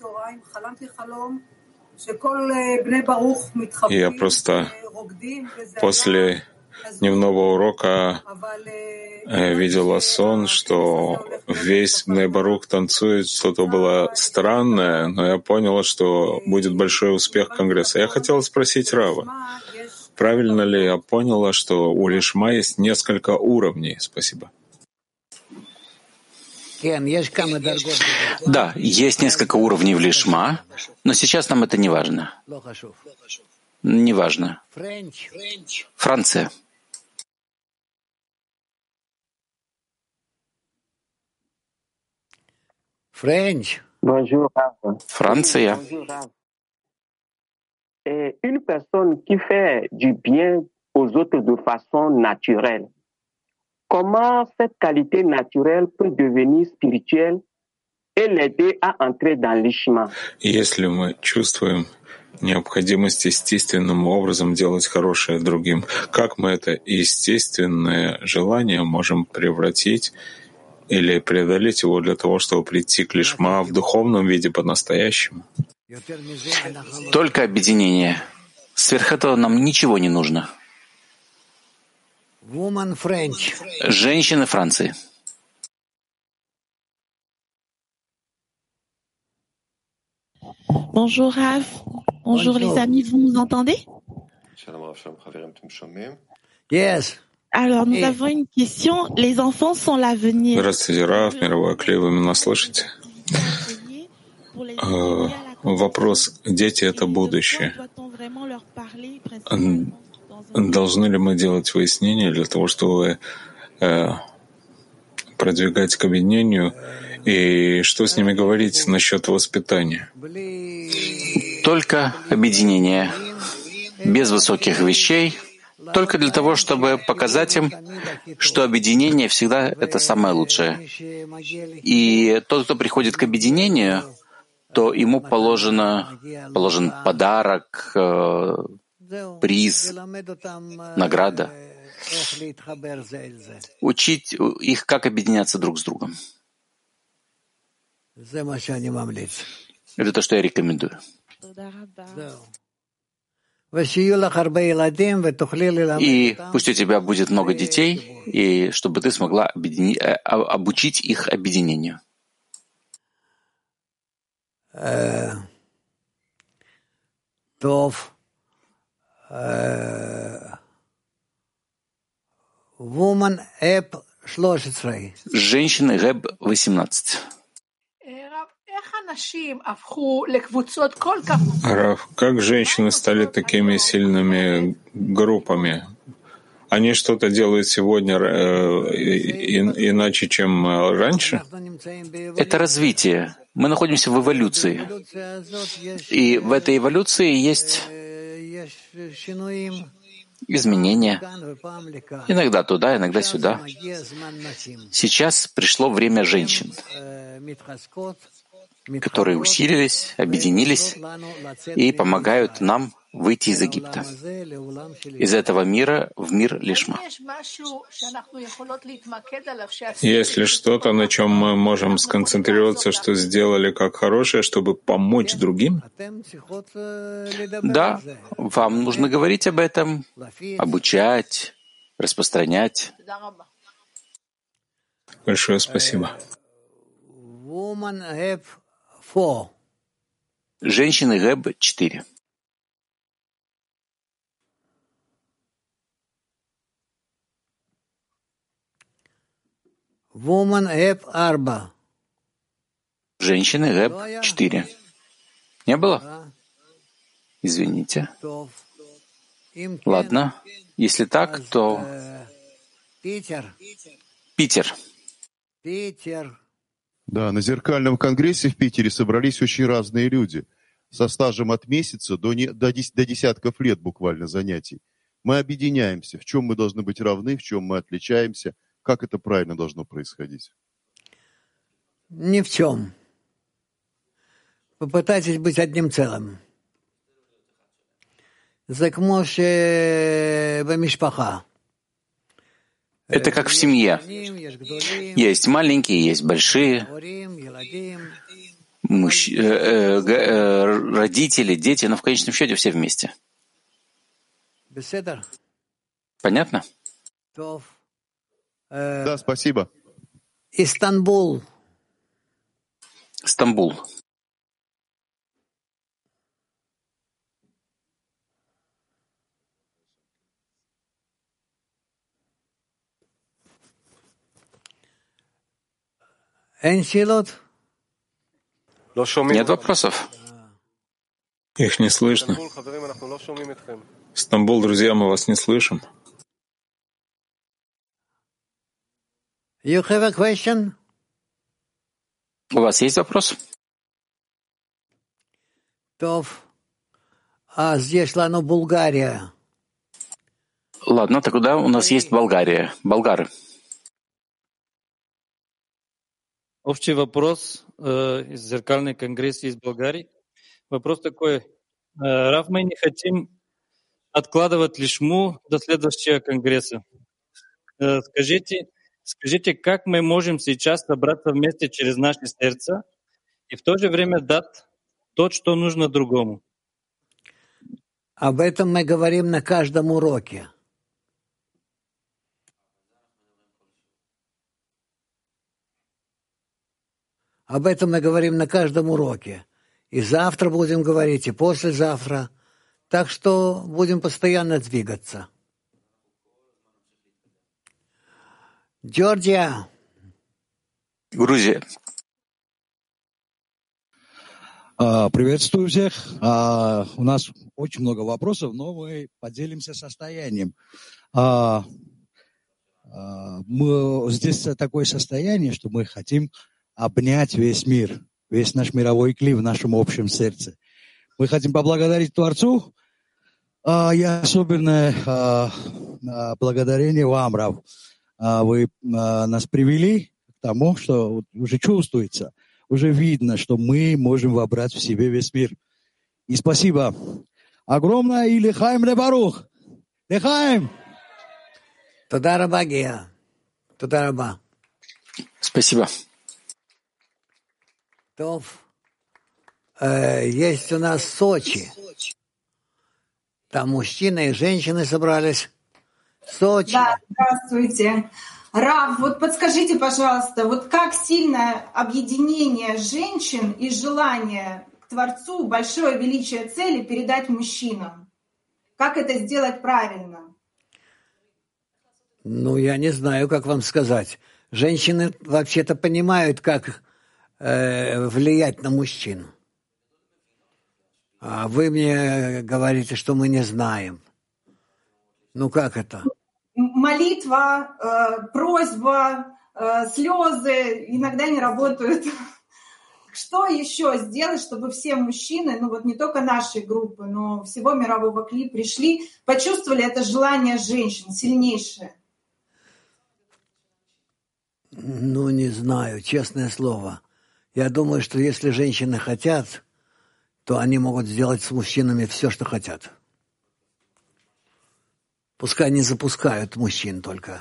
я просто после дневного урока видела сон, что весь Бней Барух танцует, что-то было странное, но я поняла, что будет большой успех Конгресса. Я хотела спросить Рава, правильно ли я поняла, что у Лишма есть несколько уровней? Спасибо. Да, есть несколько уровней в Лишма, но сейчас нам это не важно. Не важно. Франция. Франция. Une personne qui fait du bien aux autres de façon naturelle, comment cette qualité naturelle peut devenir spirituelle et l'aider à entrer dans l'Ishma? Если мы чувствуем необходимость естественным образом делать хорошее другим, как мы это естественное желание можем превратить или преодолеть его для того, чтобы прийти к Лишма в духовном виде по-настоящему? Только объединение. Сверх этого нам ничего не нужно. Женщины Франции. Bonjour Rav. Bonjour les amis, vous nous entendez? Yes. Alors nous avons une question. Les enfants sont l'avenir. Здравствуйте, Рав, мировой Кли, вы меня слышите? Вопрос: дети — это будущее. Должны ли мы делать выяснения для того, чтобы продвигать к объединению, и что с ними говорить насчет воспитания? Только объединение, без высоких вещей, только для того, чтобы показать им, что объединение всегда это самое лучшее. И тот, кто приходит к объединению, то ему положен подарок, приз, награда. Учить их, как объединяться друг с другом. Это то, что я рекомендую. И пусть у тебя будет много детей, и чтобы ты смогла обучить их объединению. Woman App 13. Женщины ГЭБ 18. Рав, как женщины стали такими сильными группами? Они что-то делают сегодня иначе, чем раньше? Это развитие. Мы находимся в эволюции. И в этой эволюции есть изменения. Иногда туда, иногда сюда. Сейчас пришло время женщин, которые усилились, объединились и помогают нам выйти из Египта, из этого мира в мир Лишма. Есть ли что-то, на чем мы можем сконцентрироваться, что сделали как хорошее, чтобы помочь другим? Да, вам нужно говорить об этом, обучать, распространять. Большое спасибо. Женщины ГЭБ 4. Woman App 4. Женщины ГЭБ 4. Не было? Извините. Ладно. Если так, то Питер. Да, на зеркальном конгрессе в Питере собрались очень разные люди, со стажем от месяца до десятков лет буквально занятий. Мы объединяемся. В чем мы должны быть равны, в чем мы отличаемся, как это правильно должно происходить? Ни в чем. Попытайтесь быть одним целым. Это как в семье. Есть маленькие, есть большие, родители, дети, но в конечном счете все вместе. Понятно? Да, спасибо. Стамбул. Нет вопросов? Их не слышно. Стамбул, друзья, мы вас не слышим. You have a question? У вас есть вопрос? Здесь Болгария. Ладно, тогда у нас есть Болгария. Болгары. Общий вопрос из зеркальной конгресса из Болгарии. Вопрос такой. Рав, мы не хотим откладывать лишму до следующего конгресса. Скажите, как мы можем сейчас собраться вместе через наше сердце и в то же время дать то, что нужно другому? Об этом мы говорим на каждом уроке. Об этом мы говорим на каждом уроке. И завтра будем говорить, и послезавтра. Так что будем постоянно двигаться. Грузия. Приветствую всех. У нас очень много вопросов, но мы поделимся состоянием. Здесь такое состояние, что мы хотим обнять весь мир, весь наш мировой кли в нашем общем сердце. Мы хотим поблагодарить Творцу, и особенное благодарение вам, Рав. Вы нас привели к тому, что уже чувствуется, уже видно, что мы можем вобрать в себе весь мир. И спасибо огромное, и лехаем лебарух. Лехаем! Туда раба, Гея. Туда раба. Спасибо. Есть у нас Сочи. Там мужчины и женщины собрались. Сочи. Да, здравствуйте. Рав, вот подскажите, пожалуйста, вот как сильное объединение женщин и желание к Творцу, большое величие цели передать мужчинам? Как это сделать правильно? Я не знаю, как вам сказать. Женщины вообще-то понимают, как влиять на мужчин. А вы мне говорите, что мы не знаем. Как это? Молитва, просьба, слезы иногда не работают. Что еще сделать, чтобы все мужчины, не только нашей группы, но всего мирового кли пришли, почувствовали это желание женщин сильнейшее? Не знаю, честное слово. Я думаю, что если женщины хотят, то они могут сделать с мужчинами все, что хотят. Пускай не запускают мужчин только.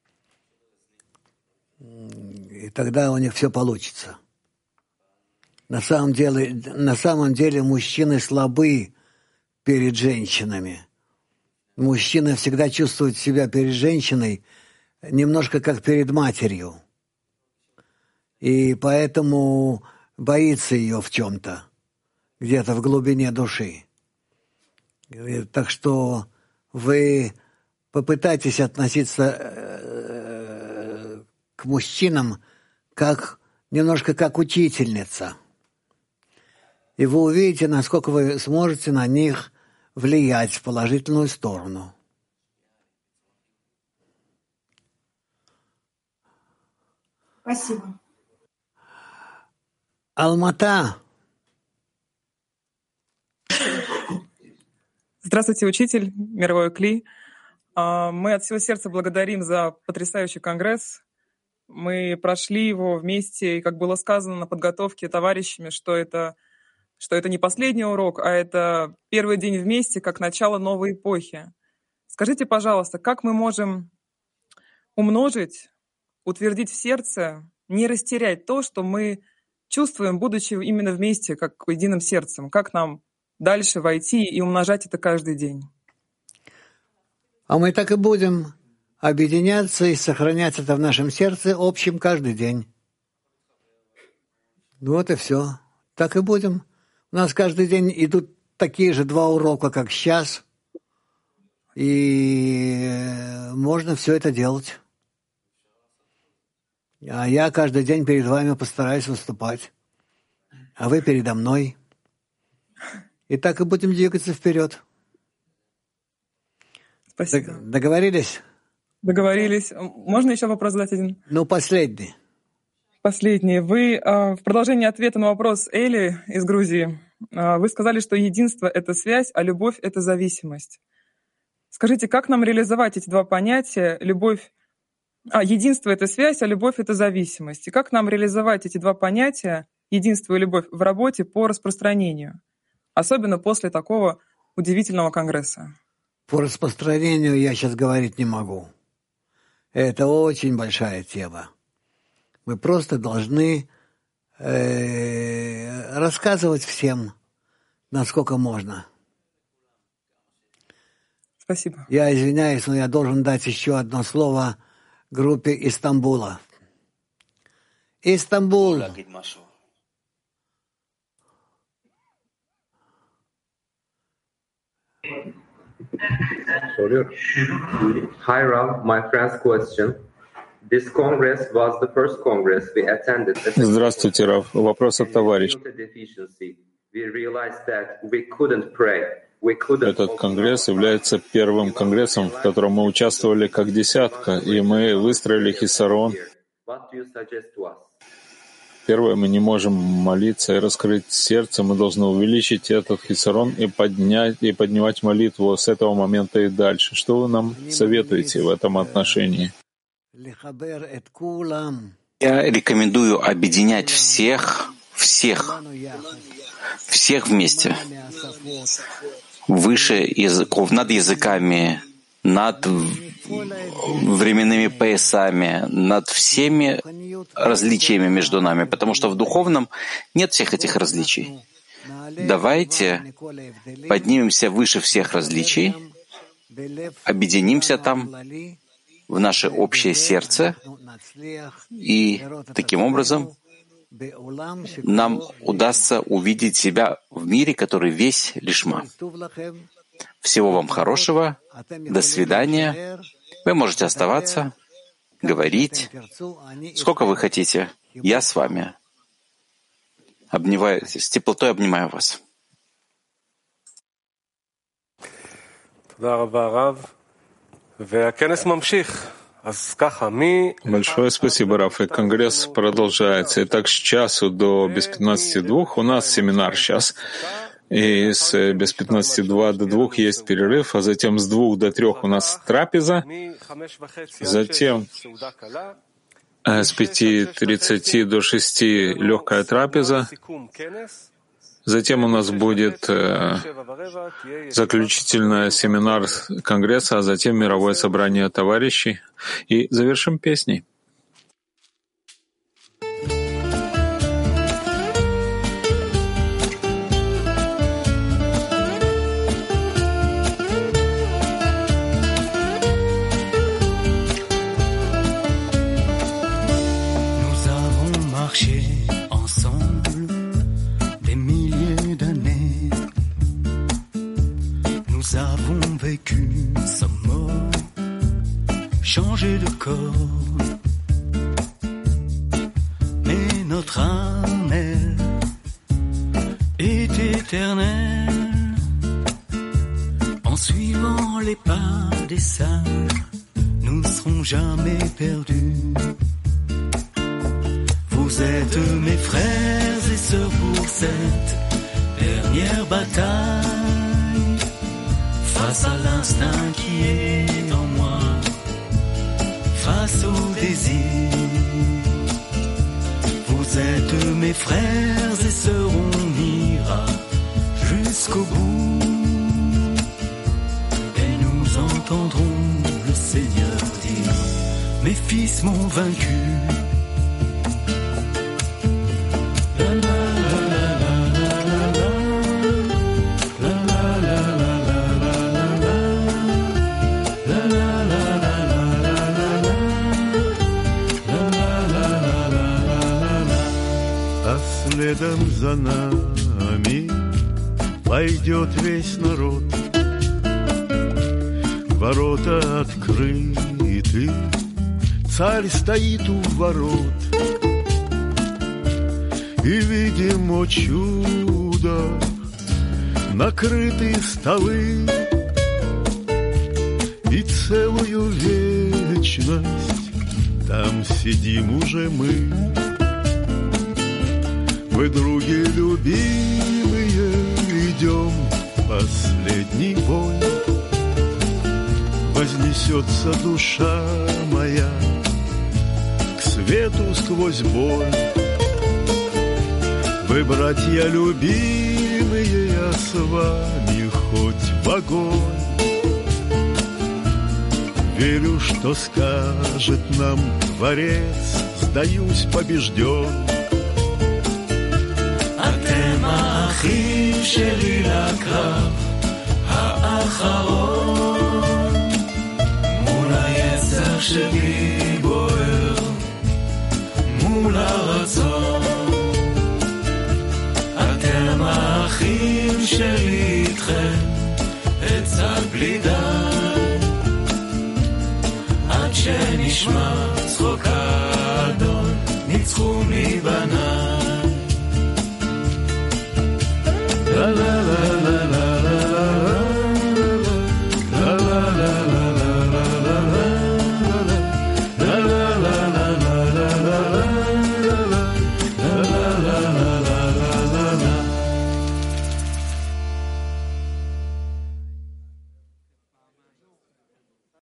И тогда у них все получится. На самом деле мужчины слабы перед женщинами. Мужчина всегда чувствует себя перед женщиной немножко как перед матерью. И поэтому боится ее в чем-то, где-то в глубине души. Так что вы попытайтесь относиться к мужчинам немножко как учительница. И вы увидите, насколько вы сможете на них влиять в положительную сторону. Спасибо. Алмата. Здравствуйте, учитель, мировой кли. Мы от всего сердца благодарим за потрясающий конгресс. Мы прошли его вместе, и, как было сказано на подготовке товарищами, что это не последний урок, а это первый день вместе, как начало новой эпохи. Скажите, пожалуйста, как мы можем умножить, утвердить в сердце, не растерять то, что мы чувствуем, будучи именно вместе, как единым сердцем? Как нам дальше войти и умножать это каждый день? А мы так и будем объединяться и сохранять это в нашем сердце общим каждый день. Вот и все. Так и будем. У нас каждый день идут такие же 2 урока, как сейчас. И можно все это делать. А я каждый день перед вами постараюсь выступать. А вы передо мной. И так и будем двигаться вперед. Спасибо. Договорились? Договорились. Можно еще вопрос задать один? Последний. Последний. Вы в продолжении ответа на вопрос Эли из Грузии, вы сказали, что единство — это связь, а любовь — это зависимость. Скажите, как нам реализовать эти два понятия? Единство — это связь, а любовь — это зависимость. И как нам реализовать эти два понятия, единство и любовь, в работе по распространению? Особенно после такого удивительного конгресса. По распространению я сейчас говорить не могу. Это очень большая тема. Мы просто должны рассказывать всем, насколько можно. Спасибо. Я извиняюсь, но я должен дать еще одно слово группе из Стамбула. Истанбул. Hi Rav, my friend's question. This Congress was the first Congress we attended. Здравствуйте, Рав. Вопрос от товарища. Этот конгресс является первым конгрессом, в котором мы участвовали как десятка, и мы выстроили хисарон. Первое, мы не можем молиться и раскрыть сердце, мы должны увеличить этот хисарон и поднимать молитву с этого момента и дальше. Что вы нам советуете в этом отношении? Я рекомендую объединять всех вместе, выше языков, над языками, над временными поясами, над всеми различиями между нами, потому что в духовном нет всех этих различий. Давайте поднимемся выше всех различий, объединимся там в наше общее сердце, и таким образом нам удастся увидеть себя в мире, который весь лишма. Всего вам хорошего, до свидания. Вы можете оставаться, говорить, сколько вы хотите. Я с вами. С теплотой обнимаю вас. Большое спасибо, Раф. И конгресс продолжается. Итак, с часу до без 15:02 у нас семинар сейчас. И с без 15:02 до 2 есть перерыв, а затем с 2 до 3 у нас трапеза. Затем с 5:30 до 6 легкая трапеза. Затем у нас будет заключительный семинар Конгресса, а затем мировое собрание товарищей. И завершим песней. Changer de corps, mais notre âme, elle, est éternelle. En suivant les pas des sages, nous ne serons jamais perdus. Vous êtes mes frères et sœurs pour cette dernière bataille, face à l'instinct qui est en moi, face au désir. Vous êtes mes frères et sœurs, on ira jusqu'au bout. Et nous entendrons le Seigneur dire, mes fils m'ont vaincu. Следом за нами пойдет весь народ. Ворота открыты, царь стоит у ворот. И видим, о чудо, накрыты столы. И целую вечность там сидим уже мы. Мы, други любимые, идем в последний бой. Вознесется душа моя к свету сквозь боль. Вы, братья любимые, я с вами хоть в огонь. Верю, что скажет нам Творец, сдаюсь побежден. האחים שלי לקרב האחרון, מול היצר שלי בוער, מול הרצון. אתם האחים שלי איתכם, עצה בלי די, עד שנשמע